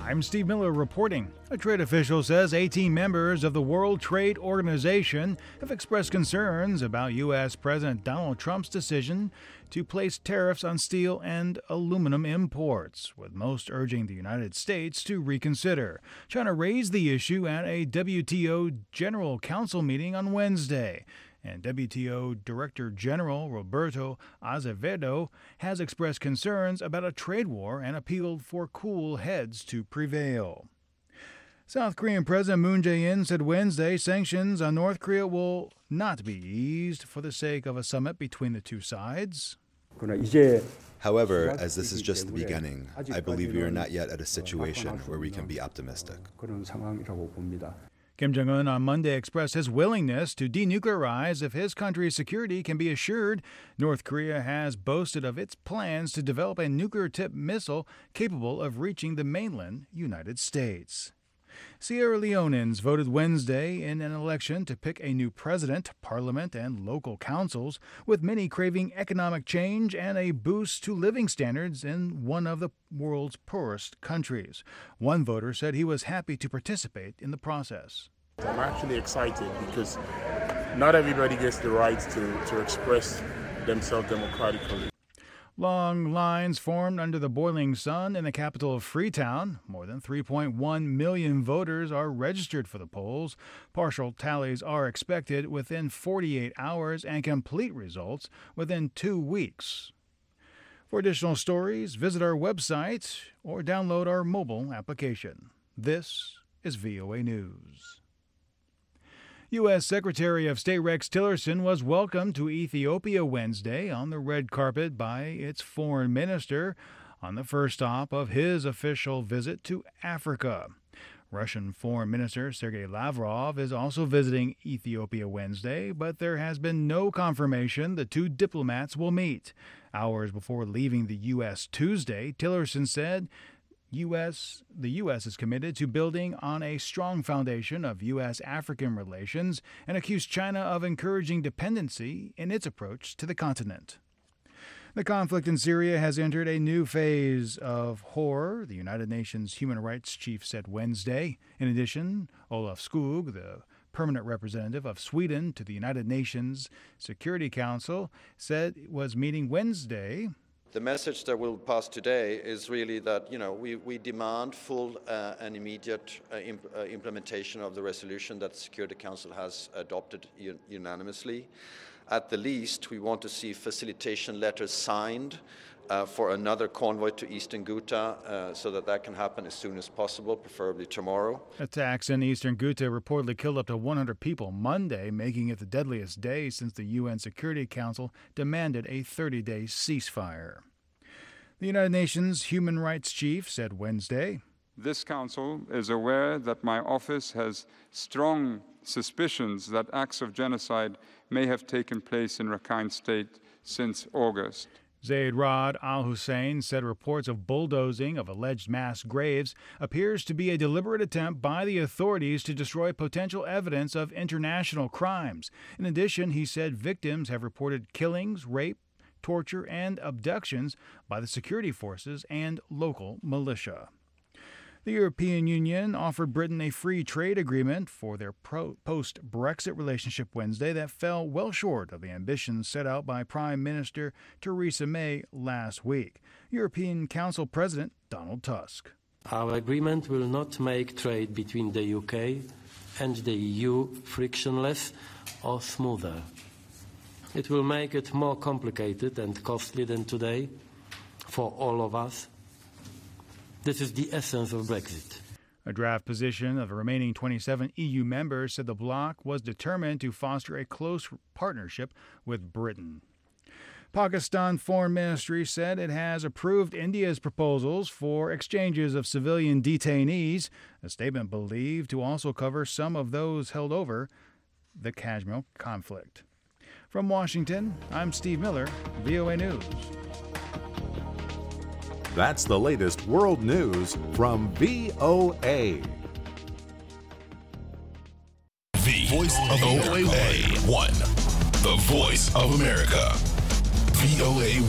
I'm Steve Miller reporting. A trade official says 18 members of the World Trade Organization have expressed concerns about U.S. President Donald Trump's decision to place tariffs on steel and aluminum imports, with most urging the United States to reconsider. China raised the issue at a WTO General Council meeting on Wednesday, and WTO Director General Roberto Azevedo has expressed concerns about a trade war and appealed for cool heads to prevail. South Korean President Moon Jae-in said Wednesday sanctions on North Korea will not be eased for the sake of a summit between the two sides. However, as this is just the beginning, I believe we are not yet at a situation where we can be optimistic. Kim Jong-un on Monday expressed his willingness to denuclearize if his country's security can be assured. North Korea has boasted of its plans to develop a nuclear-tipped missile capable of reaching the mainland United States. Sierra Leoneans voted Wednesday in an election to pick a new president, parliament, and local councils, with many craving economic change and a boost to living standards in one of the world's poorest countries. One voter said he was happy to participate in the process. I'm actually excited because not everybody gets the right to express themselves democratically. Long lines formed under the boiling sun in the capital of Freetown. More than 3.1 million voters are registered for the polls. Partial tallies are expected within 48 hours and complete results within 2 weeks. For additional stories, visit our website or download our mobile application. This is VOA News. U.S. Secretary of State Rex Tillerson was welcomed to Ethiopia Wednesday on the red carpet by its foreign minister on the first stop of his official visit to Africa. Russian Foreign Minister Sergei Lavrov is also visiting Ethiopia Wednesday, but there has been no confirmation the two diplomats will meet. Hours before leaving the U.S. Tuesday, Tillerson said the U.S. is committed to building on a strong foundation of U.S.-African relations and accused China of encouraging dependency in its approach to the continent. The conflict in Syria has entered a new phase of horror, the United Nations Human Rights Chief said Wednesday. In addition, Olaf Skog, the permanent representative of Sweden to the United Nations Security Council, said it was meeting Wednesday. The message that will pass today is really that, we demand full and immediate implementation of the resolution that the Security Council has adopted unanimously. At the least, we want to see facilitation letters signed for another convoy to Eastern Ghouta so that can happen as soon as possible, preferably tomorrow. Attacks in Eastern Ghouta reportedly killed up to 100 people Monday, making it the deadliest day since the UN Security Council demanded a 30-day ceasefire. The United Nations Human Rights Chief said Wednesday, "This Council is aware that my office has strong suspicions that acts of genocide may have taken place in Rakhine State since August." Zaid Rad al-Hussein said reports of bulldozing of alleged mass graves appears to be a deliberate attempt by the authorities to destroy potential evidence of international crimes. In addition, he said victims have reported killings, rape, torture, and abductions by the security forces and local militia. The European Union offered Britain a free trade agreement for their post-Brexit relationship Wednesday that fell well short of the ambitions set out by Prime Minister Theresa May last week. European Council President Donald Tusk. Our agreement will not make trade between the UK and the EU frictionless or smoother. It will make it more complicated and costly than today for all of us. This is the essence of Brexit. A draft position of the remaining 27 EU members said the bloc was determined to foster a close partnership with Britain. Pakistan Foreign Ministry said it has approved India's proposals for exchanges of civilian detainees, a statement believed to also cover some of those held over the Kashmir conflict. From Washington, I'm Steve Miller, VOA News. That's the latest world news from VOA. The voice of VOA. The voice of America. VOA